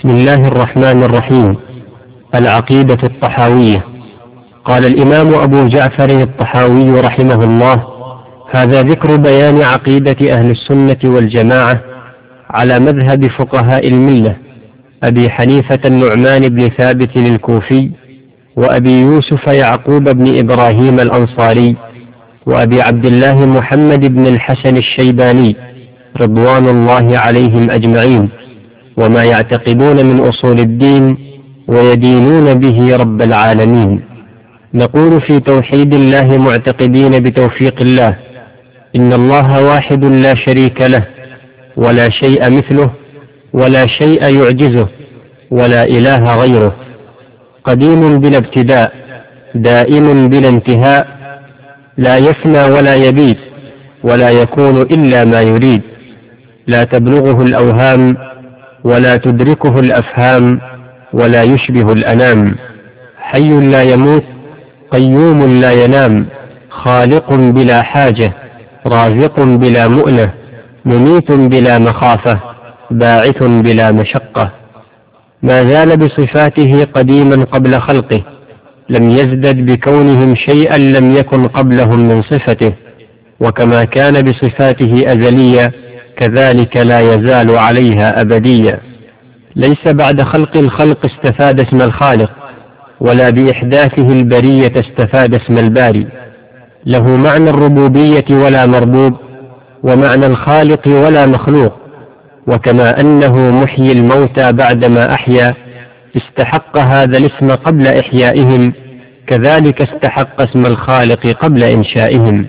بسم الله الرحمن الرحيم. العقيدة الطحاوية. قال الإمام أبو جعفر الطحاوي رحمه الله: هذا ذكر بيان عقيدة أهل السنة والجماعة على مذهب فقهاء الملة أبي حنيفة النعمان بن ثابت الكوفي، وأبي يوسف يعقوب بن إبراهيم الأنصاري، وأبي عبد الله محمد بن الحسن الشيباني رضوان الله عليهم أجمعين، وما يعتقدون من أصول الدين ويدينون به رب العالمين. نقول في توحيد الله معتقدين بتوفيق الله: إن الله واحد لا شريك له، ولا شيء مثله، ولا شيء يعجزه، ولا إله غيره، قديم بلا ابتداء، دائم بلا انتهاء، لا يفنى ولا يبيد، ولا يكون إلا ما يريد، لا تبلغه الأوهام، ولا تدركه الأفهام، ولا يشبه الأنام، حي لا يموت، قيوم لا ينام، خالق بلا حاجة، رازق بلا مؤنة، مميت بلا مخافة، باعث بلا مشقة. ما زال بصفاته قديما قبل خلقه، لم يزدد بكونهم شيئا لم يكن قبلهم من صفته، وكما كان بصفاته أزلية كذلك لا يزال عليها أبدية. ليس بعد خلق الخلق استفاد اسم الخالق، ولا بإحداثه البرية استفاد اسم الباري. له معنى الربوبية ولا مربوب، ومعنى الخالق ولا مخلوق. وكما أنه محيي الموتى بعدما أحيا استحق هذا الاسم قبل إحيائهم، كذلك استحق اسم الخالق قبل إنشائهم،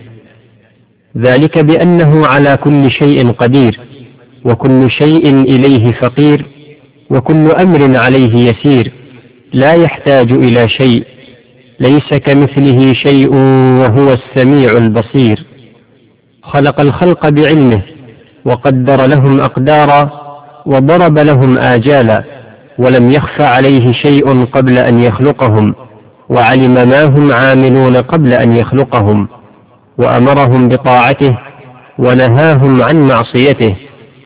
ذلك بأنه على كل شيء قدير، وكل شيء إليه فقير، وكل أمر عليه يسير، لا يحتاج إلى شيء، ليس كمثله شيء وهو السميع البصير. خلق الخلق بعلمه، وقدر لهم أقدارا، وضرب لهم آجالا، ولم يخف عليه شيء قبل أن يخلقهم، وعلم ما هم عاملون قبل أن يخلقهم، وأمرهم بطاعته ونهاهم عن معصيته.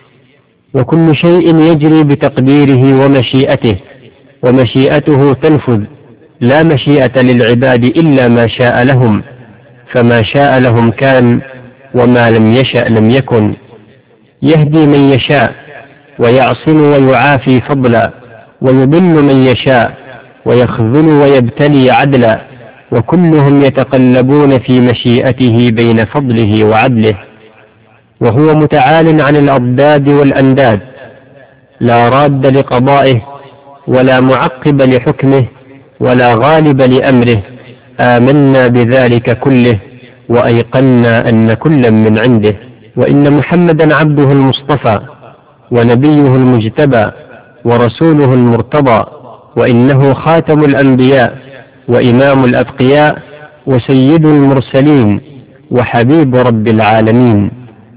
وكل شيء يجري بتقديره ومشيئته، ومشيئته تنفذ، لا مشيئة للعباد إلا ما شاء لهم، فما شاء لهم كان، وما لم يشأ لم يكن. يهدي من يشاء، ويعصم ويعافي فضلا، ويضل من يشاء، ويخذل ويبتلي عدلا، وكلهم يتقلبون في مشيئته بين فضله وعدله. وهو متعال عن الأضداد والأنداد، لا راد لقضائه، ولا معقب لحكمه، ولا غالب لأمره. آمنا بذلك كله، وأيقنا أن كلا من عنده، وإن محمدا عبده المصطفى، ونبيه المجتبى، ورسوله المرتضى، وإنه خاتم الأنبياء، وإمام الأتقياء، وسيد المرسلين، وحبيب رب العالمين.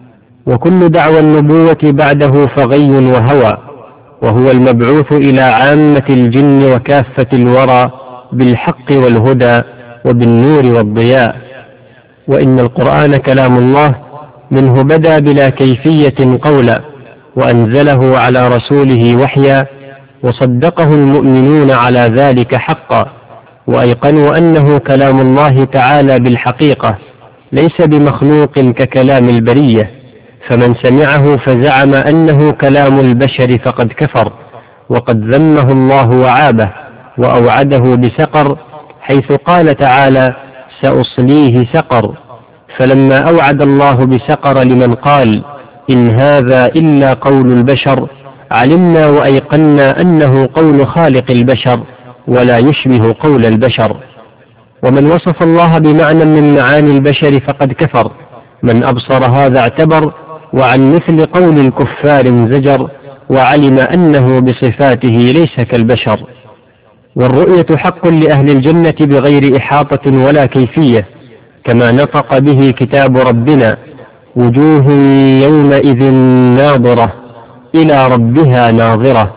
وكل دعوى النبوة بعده فغي وهوى، وهو المبعوث إلى عامة الجن وكافة الورى بالحق والهدى وبالنور والضياء. وإن القرآن كلام الله، منه بدا بلا كيفية قولا، وأنزله على رسوله وحيا، وصدقه المؤمنون على ذلك حقا، وأيقنوا أنه كلام الله تعالى بالحقيقة، ليس بمخلوق ككلام البرية. فمن سمعه فزعم أنه كلام البشر فقد كفر، وقد ذمه الله وعابه، وأوعده بسقر، حيث قال تعالى: سأصليه سقر. فلما أوعد الله بسقر لمن قال إن هذا إلا قول البشر، علمنا وأيقنا أنه قول خالق البشر، ولا يشبه قول البشر. ومن وصف الله بمعنى من معاني البشر فقد كفر، من أبصر هذا اعتبر، وعن مثل قول الكفار انزجر، وعلم أنه بصفاته ليس كالبشر. والرؤية حق لأهل الجنة بغير إحاطة ولا كيفية، كما نطق به كتاب ربنا: وجوه يومئذ ناظرة إلى ربها ناظرة.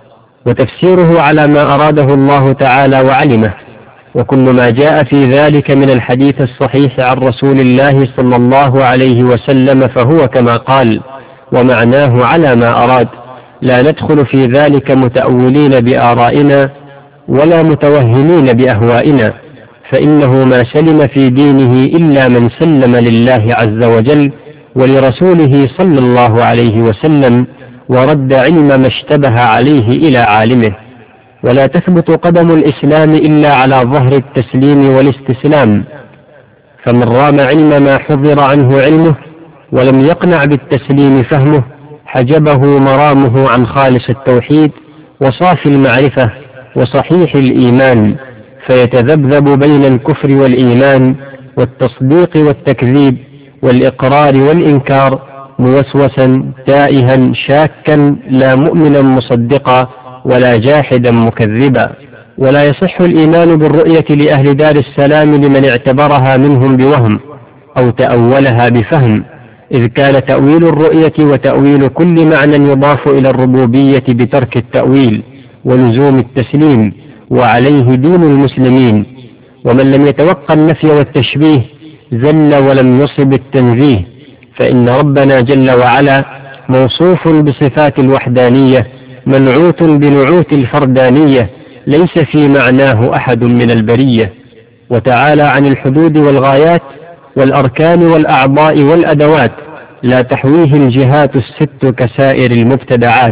وتفسيره على ما أراده الله تعالى وعلمه، وكل ما جاء في ذلك من الحديث الصحيح عن رسول الله صلى الله عليه وسلم فهو كما قال، ومعناه على ما أراد، لا ندخل في ذلك متأولين بآرائنا ولا متوهمين بأهوائنا، فإنه ما سلم في دينه إلا من سلم لله عز وجل ولرسوله صلى الله عليه وسلم، ورد علم ما اشتبه عليه إلى عالمه. ولا تثبت قدم الإسلام إلا على ظهر التسليم والاستسلام، فمن رام علم ما حضر عنه علمه ولم يقنع بالتسليم فهمه حجبه مرامه عن خالص التوحيد وصافي المعرفة وصحيح الإيمان، فيتذبذب بين الكفر والإيمان والتصديق والتكذيب والإقرار والإنكار، موسوسا تائها شاكا، لا مؤمنا مصدقا ولا جاحدا مكذبا. ولا يصح الإيمان بالرؤية لأهل دار السلام لمن اعتبرها منهم بوهم أو تأولها بفهم، إذ كان تأويل الرؤية وتأويل كل معنى يضاف إلى الربوبية بترك التأويل ولزوم التسليم، وعليه دين المسلمين. ومن لم يتوقع النفي والتشبيه زل ولم يصب التنزيه، فإن ربنا جل وعلا موصوف بصفات الوحدانية منعوت بنعوت الفردانية، ليس في معناه أحد من البرية. وتعالى عن الحدود والغايات والأركان والأعضاء والأدوات، لا تحويه الجهات الست كسائر المبتدعات.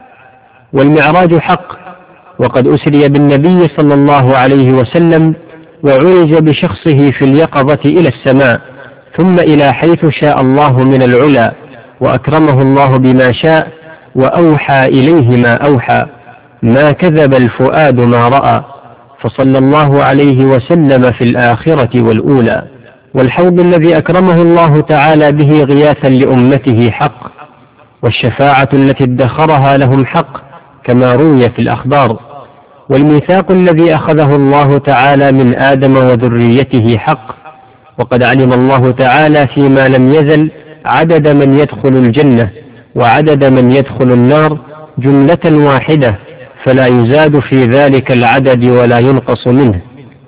والمعراج حق، وقد أسري بالنبي صلى الله عليه وسلم وعرج بشخصه في اليقظة إلى السماء ثم إلى حيث شاء الله من العلا، وأكرمه الله بما شاء وأوحى إليه ما أوحى، ما كذب الفؤاد ما رأى، فصلى الله عليه وسلم في الآخرة والأولى. والحوض الذي أكرمه الله تعالى به غياثا لأمته حق، والشفاعة التي ادخرها لهم حق كما روي في الأخبار، والميثاق الذي أخذه الله تعالى من آدم وذريته حق، وقد علم الله تعالى فيما لم يزل عدد من يدخل الجنة وعدد من يدخل النار جملة واحدة، فلا يزاد في ذلك العدد ولا ينقص منه.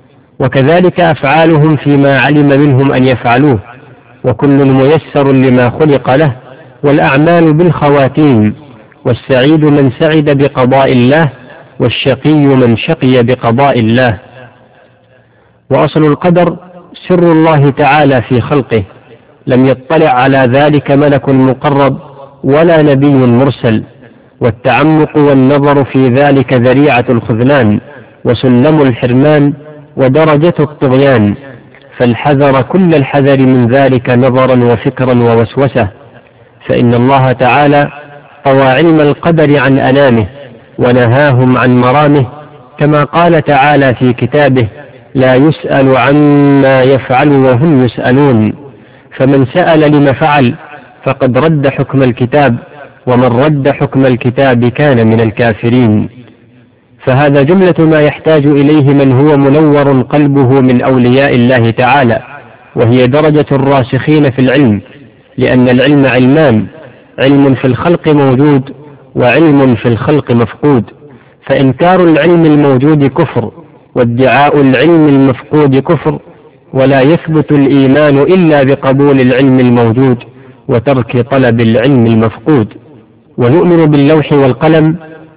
وكذلك أفعالهم فيما علم منهم أن يفعلوه، وكل ميسر لما خلق له، والأعمال بالخواتيم، والسعيد من سعد بقضاء الله، والشقي من شقي بقضاء الله. وأصل القدر سر الله تعالى في خلقه، لم يطلع على ذلك ملك مقرب ولا نبي مرسل، والتعمق والنظر في ذلك ذريعة الخذلان وسلم الحرمان ودرجة الطغيان، فالحذر كل الحذر من ذلك نظرا وفكرا ووسوسة، فإن الله تعالى طوى علم القدر عن أنامه ونهاهم عن مرامه، كما قال تعالى في كتابه: لا يسأل عما يفعل وهم يسألون. فمن سأل لما فعل فقد رد حكم الكتاب، ومن رد حكم الكتاب كان من الكافرين. فهذا جملة ما يحتاج إليه من هو منور قلبه من أولياء الله تعالى، وهي درجة الراسخين في العلم، لأن العلم علمان: علم في الخلق موجود، وعلم في الخلق مفقود، فإنكار العلم الموجود كفر، وادعاء العلم المفقود كفر، ولا يثبت الإيمان إلا بقبول العلم الموجود وترك طلب العلم المفقود. ونؤمن باللوح والقلم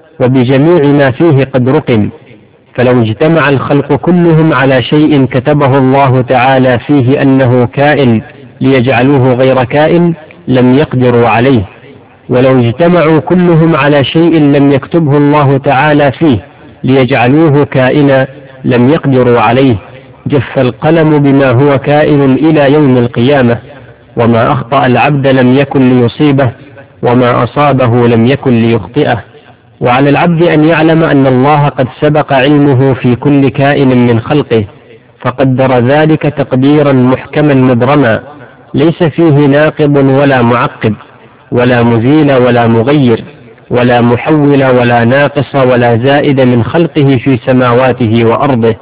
وبجميع ما فيه قد رقم، فلو اجتمع الخلق كلهم على شيء كتبه الله تعالى فيه أنه كائن ليجعلوه غير كائن لم يقدروا عليه، ولو اجتمعوا كلهم على شيء لم يكتبه الله تعالى فيه ليجعلوه كائنا لم يقدروا عليه. جف القلم بما هو كائن إلى يوم القيامة، وما أخطأ العبد لم يكن ليصيبه، وما أصابه لم يكن ليخطئه. وعلى العبد أن يعلم أن الله قد سبق علمه في كل كائن من خلقه، فقدر ذلك تقديرا محكما مبرما، ليس فيه ناقض ولا معقب ولا مزيل ولا مغير ولا محول ولا ناقص ولا زائد من خلقه في سماواته وأرضه،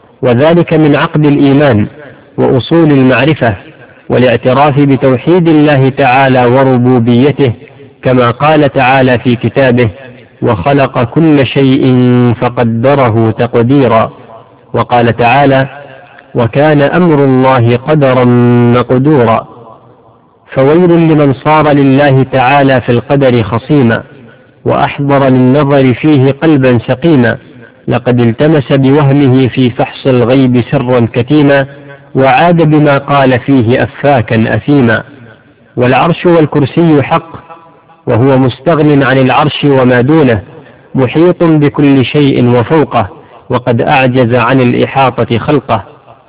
وذلك من عقد الإيمان وأصول المعرفة والاعتراف بتوحيد الله تعالى وربوبيته، كما قال تعالى في كتابه: وخلق كل شيء فقدره تقديرا. وقال تعالى: وكان أمر الله قدرا مقدورا. فويل لمن صار لله تعالى في القدر خصيما، وأحضر للنظر فيه قلبا سقيما، لقد التمس بوهمه في فحص الغيب سرا كتيما، وعاد بما قال فيه أفاكا أثيما. والعرش والكرسي حق، وهو مستغن عن العرش وما دونه، محيط بكل شيء وفوقه، وقد أعجز عن الإحاطة خلقه.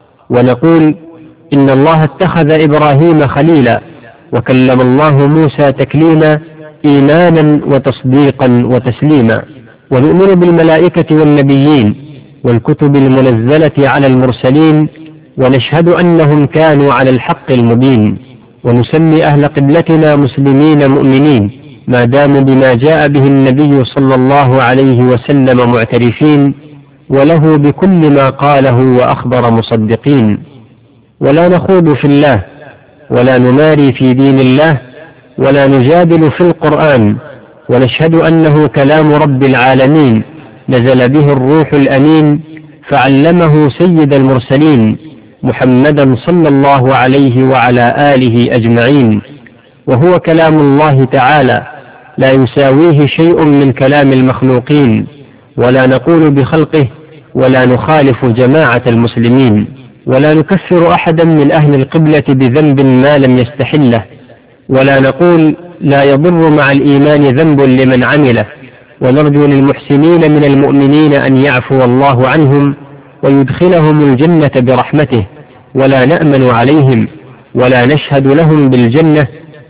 ونقول إن الله اتخذ إبراهيم خليلا، وكلم الله موسى تكليما، إيمانا وتصديقا وتسليما. ونؤمن بالملائكة والنبيين والكتب المنزلة على المرسلين، ونشهد أنهم كانوا على الحق المبين. ونسمي أهل قبلتنا مسلمين مؤمنين ما داموا بما جاء به النبي صلى الله عليه وسلم معترفين، وله بكل ما قاله وأخبر مصدقين. ولا نخوض في الله، ولا نماري في دين الله، ولا نجادل في القرآن، ونشهد أنه كلام رب العالمين، نزل به الروح الأمين، فعلمه سيد المرسلين محمدا صلى الله عليه وعلى آله أجمعين. وهو كلام الله تعالى، لا يساويه شيء من كلام المخلوقين، ولا نقول بخلقه، ولا نخالف جماعة المسلمين، ولا نكفر أحدا من أهل القبلة بذنب ما لم يستحله، ولا نقول لا يضر مع الإيمان ذنب لمن عمله، ونرجو للمحسنين من المؤمنين أن يعفو الله عنهم ويدخلهم الجنة برحمته، ولا نأمن عليهم، ولا نشهد لهم بالجنة،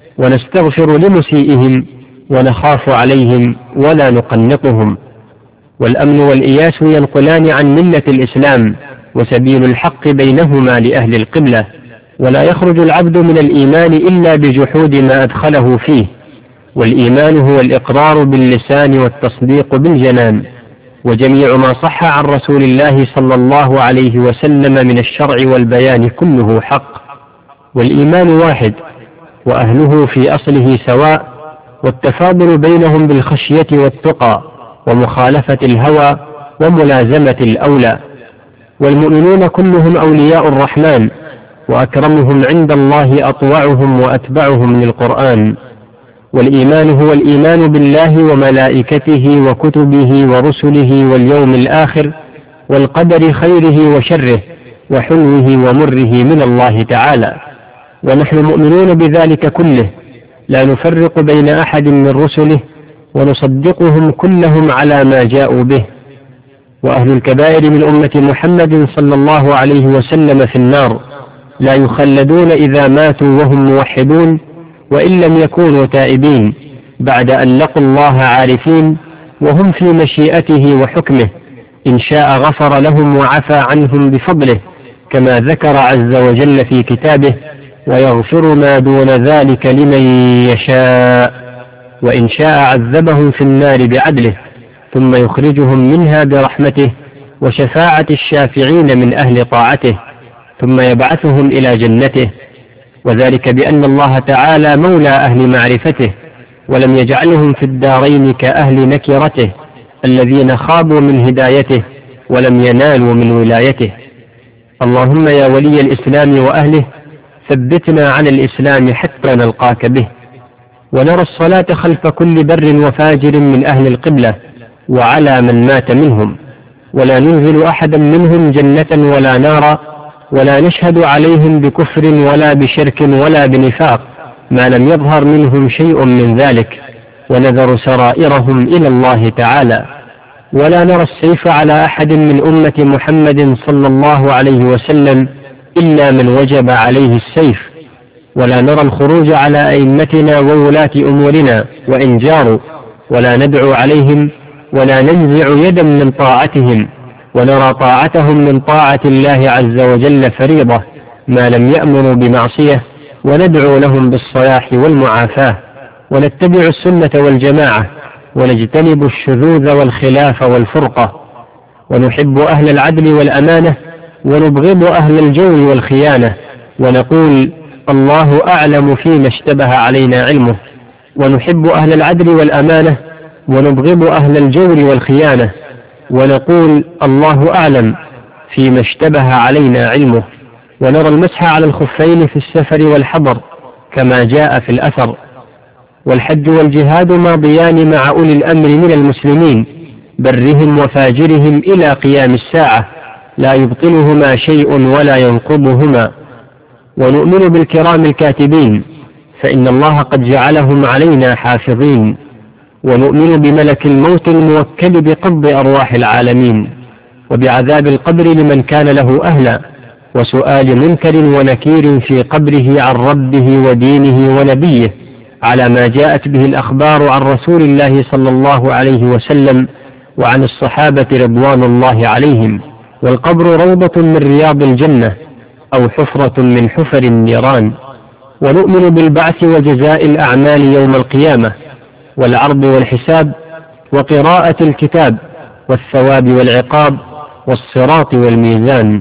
ونستغفر لمسيئهم، ونخاف عليهم، ولا نقنطهم. والأمن والإياس ينقلان عن ملة الإسلام، وسبيل الحق بينهما لأهل القبلة. ولا يخرج العبد من الإيمان إلا بجحود ما أدخله فيه، والإيمان هو الإقرار باللسان والتصديق بالجنان. وجميع ما صح عن رسول الله صلى الله عليه وسلم من الشرع والبيان كله حق. والإيمان واحد، وأهله في أصله سواء، والتفاضل بينهم بالخشية والتقى، ومخالفة الهوى، وملازمة الأولى. والمؤمنون كلهم أولياء الرحمن، وأكرمهم عند الله أطوعهم وأتبعهم للقرآن. والإيمان هو الإيمان بالله وملائكته وكتبه ورسله واليوم الآخر، والقدر خيره وشره، وحلوه ومره من الله تعالى. ونحن مؤمنون بذلك كله، لا نفرق بين أحد من رسله، ونصدقهم كلهم على ما جاءوا به. وأهل الكبائر من أمة محمد صلى الله عليه وسلم في النار، لا يخلدون إذا ماتوا وهم موحدون، وإن لم يكونوا تائبين بعد أن لقوا الله عارفين، وهم في مشيئته وحكمه، إن شاء غفر لهم وعفى عنهم بفضله، كما ذكر عز وجل في كتابه: ويغفر ما دون ذلك لمن يشاء، وإن شاء عذبهم في النار بعدله، ثم يخرجهم منها برحمته وشفاعة الشافعين من أهل طاعته، ثم يبعثهم إلى جنته. وذلك بأن الله تعالى مولى أهل معرفته، ولم يجعلهم في الدارين كأهل نكرته الذين خابوا من هدايته ولم ينالوا من ولايته. اللهم يا ولي الإسلام وأهله، ثبتنا على الإسلام حتى نلقاك به. ونرى الصلاة خلف كل بر وفاجر من أهل القبلة وعلى من مات منهم، ولا ننزل أحدا منهم جنة ولا نارا، ولا نشهد عليهم بكفر ولا بشرك ولا بنفاق ما لم يظهر منهم شيء من ذلك، ونذر سرائرهم إلى الله تعالى. ولا نرى السيف على أحد من أمة محمد صلى الله عليه وسلم إلا من وجب عليه السيف، ولا نرى الخروج على أئمتنا وولاة أمورنا وإن جاروا، ولا ندعو عليهم، ولا ننزع يدا من طاعتهم، ونرى طاعتهم من طاعة الله عز وجل فريضة ما لم يأمروا بمعصية، وندعو لهم بالصلاح والمعافاة، ونتبع السنة والجماعة، ونجتنب الشذوذ والخلاف والفرقة، ونحب أهل العدل والأمانة، ونبغض أهل الجور والخيانة، ونقول الله أعلم فيما اشتبه علينا علمه. ونحب أهل العدل والأمانة، ونبغض أهل الجور والخيانة، ونقول الله أعلم فيما اشتبه علينا علمه. ونرى المسح على الخفين في السفر والحضر كما جاء في الأثر. والحج والجهاد ماضيان مع أولي الأمر من المسلمين برهم وفاجرهم إلى قيام الساعة، لا يبطلهما شيء ولا ينقضهما. ونؤمن بالكرام الكاتبين، فإن الله قد جعلهم علينا حافظين. ونؤمن بملك الموت الموكل بقبض أرواح العالمين، وبعذاب القبر لمن كان له أهلا، وسؤال منكر ونكير في قبره عن ربه ودينه ونبيه، على ما جاءت به الأخبار عن رسول الله صلى الله عليه وسلم وعن الصحابة رضوان الله عليهم. والقبر روضة من رياض الجنة أو حفرة من حفر النيران. ونؤمن بالبعث وجزاء الأعمال يوم القيامة، والعرض والحساب، وقراءة الكتاب، والثواب والعقاب، والصراط والميزان.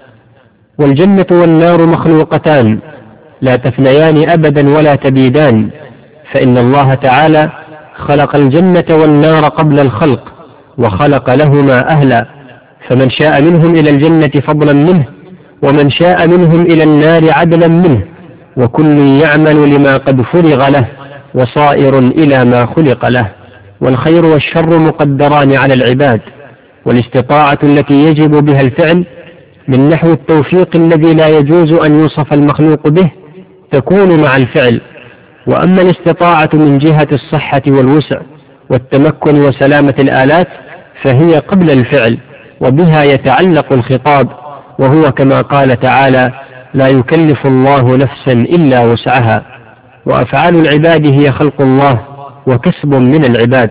والجنة والنار مخلوقتان لا تفنيان أبدا ولا تبيدان، فإن الله تعالى خلق الجنة والنار قبل الخلق، وخلق لهما أهلا، فمن شاء منهم إلى الجنة فضلا منه، ومن شاء منهم إلى النار عدلا منه، وكل يعمل لما قد فرغ له، وصائر إلى ما خلق له. والخير والشر مقدران على العباد، والاستطاعة التي يجب بها الفعل من نحو التوفيق الذي لا يجوز أن يوصف المخلوق به تكون مع الفعل. وأما الاستطاعة من جهة الصحة والوسع والتمكن وسلامة الآلات فهي قبل الفعل، وبها يتعلق الخطاب، وهو كما قال تعالى: لا يكلف الله نفسا إلا وسعها. وأفعال العباد هي خلق الله وكسب من العباد،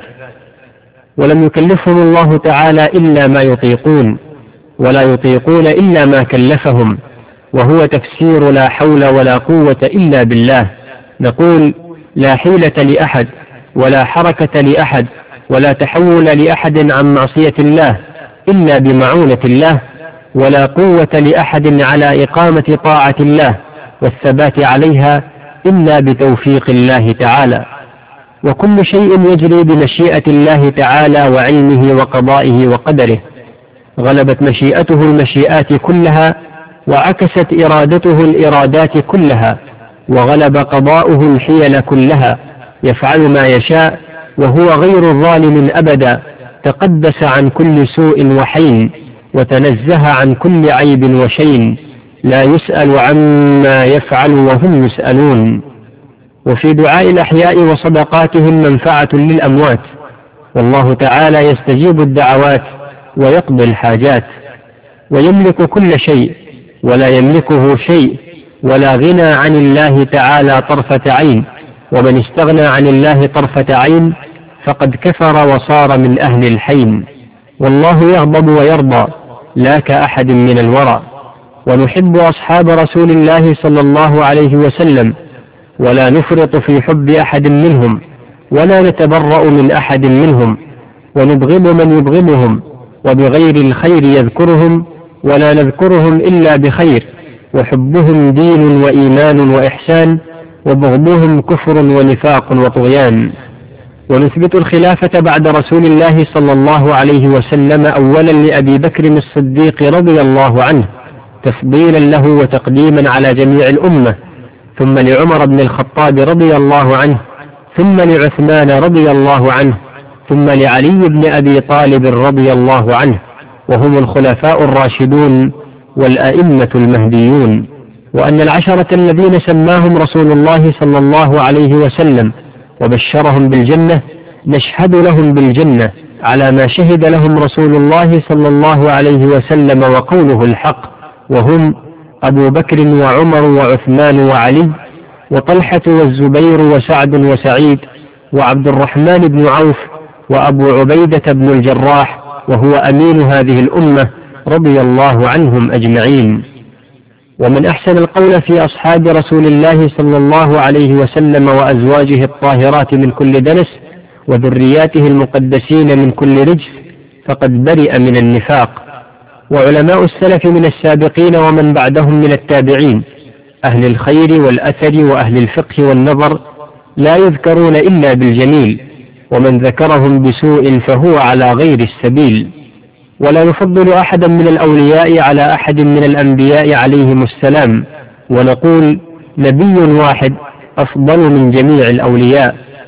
ولم يكلفهم الله تعالى إلا ما يطيقون، ولا يطيقون إلا ما كلفهم، وهو تفسير لا حول ولا قوة إلا بالله. نقول: لا حيلة لأحد، ولا حركة لأحد، ولا تحول لأحد عن معصية الله إلا بمعونة الله، ولا قوة لأحد على إقامة طاعة الله والثبات عليها إلا بتوفيق الله تعالى. وكل شيء يجري بمشيئة الله تعالى وعلمه وقضائه وقدره. غلبت مشيئته المشيئات كلها، وعكست إرادته الإرادات كلها، وغلب قضاؤه الحيل كلها. يفعل ما يشاء وهو غير ظالم أبدا، تقدس عن كل سوء وحين، وتنزه عن كل عيب وشين، لا يسأل عما يفعل وهم يسألون. وفي دعاء الأحياء وصدقاتهم منفعة للأموات، والله تعالى يستجيب الدعوات ويقضي الحاجات، ويملك كل شيء ولا يملكه شيء، ولا غنى عن الله تعالى طرفة عين. ومن استغنى عن الله طرفة عين فقد كفر وصار من أهل الحين. والله يغضب ويرضى لا كأحد من الورى. ونحب أصحاب رسول الله صلى الله عليه وسلم، ولا نفرط في حب أحد منهم، ولا نتبرأ من أحد منهم، ونبغض من يبغضهم، وبغير الخير يذكرهم، ولا نذكرهم إلا بخير. وحبهم دين وإيمان وإحسان، وبغضهم كفر ونفاق وطغيان. ونثبت الخلافة بعد رسول الله صلى الله عليه وسلم أولا لأبي بكر الصديق رضي الله عنه تفضيلا له وتقديما على جميع الأمة، ثم لعمر بن الخطاب رضي الله عنه، ثم لعثمان رضي الله عنه، ثم لعلي بن أبي طالب رضي الله عنه، وهم الخلفاء الراشدون والأئمة المهديون. وأن العشرة الذين سماهم رسول الله صلى الله عليه وسلم وبشرهم بالجنة نشهد لهم بالجنة على ما شهد لهم رسول الله صلى الله عليه وسلم وقوله الحق، وهم أبو بكر وعمر وعثمان وعلي وطلحة والزبير وسعد وسعيد وعبد الرحمن بن عوف وأبو عبيدة بن الجراح وهو أمين هذه الأمة رضي الله عنهم أجمعين. ومن أحسن القول في أصحاب رسول الله صلى الله عليه وسلم وأزواجه الطاهرات من كل دنس وذرياته المقدسين من كل رجس فقد برئ من النفاق. وعلماء السلف من السابقين ومن بعدهم من التابعين أهل الخير والأثر وأهل الفقه والنظر لا يذكرون إلا بالجميل، ومن ذكرهم بسوء فهو على غير السبيل. ولا نفضل أحدا من الأولياء على أحد من الأنبياء عليهم السلام، ونقول: نبي واحد أفضل من جميع الأولياء،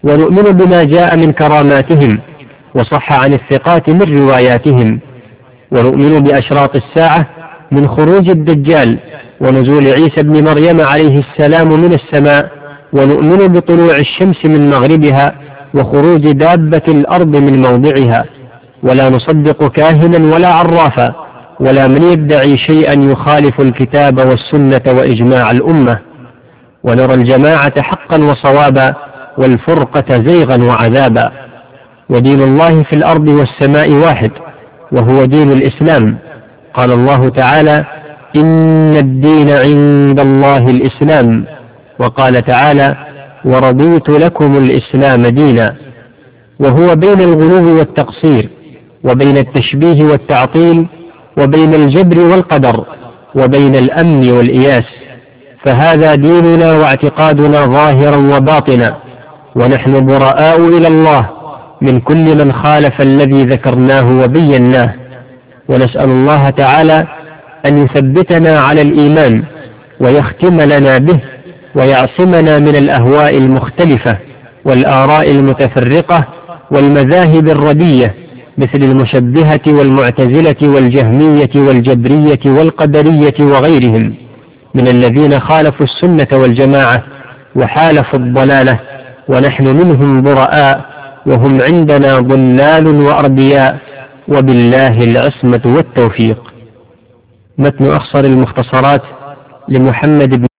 ونؤمن بما جاء من كراماتهم وصح عن الثقات من رواياتهم، ونؤمن بأشراط الساعة من خروج الدجال ونزول عيسى بن مريم عليه السلام من السماء، ونؤمن بطلوع الشمس من مغربها وخروج دابة الأرض من موضعها، ولا نصدق كاهنا ولا عرافا ولا من يدعي شيئا يخالف الكتاب والسنة وإجماع الأمة، ونرى الجماعة حقا وصوابا والفرقة زيغا وعذابا. ودين الله في الأرض والسماء واحد، وهو دين الإسلام. قال الله تعالى: إن الدين عند الله الإسلام. وقال تعالى: ورضيت لكم الإسلام دينا. وهو بين الغلو والتقصير، وبين التشبيه والتعطيل، وبين الجبر والقدر، وبين الأمن والإياس. فهذا ديننا واعتقادنا ظاهرا وباطنا، ونحن براء إلى الله من كل من خالف الذي ذكرناه وبيناه، ونسأل الله تعالى أن يثبتنا على الإيمان ويختم لنا به، ويعصمنا من الأهواء المختلفة والآراء المتفرقة والمذاهب الردية مثل المشبهة والمعتزلة والجهمية والجبرية والقدرية وغيرهم من الذين خالفوا السنة والجماعة وحالفوا الضلالة، ونحن منهم براء، وهم عندنا ضلال وأردياء، وبالله العصمة والتوفيق. متن أخصر المختصرات لمحمد بن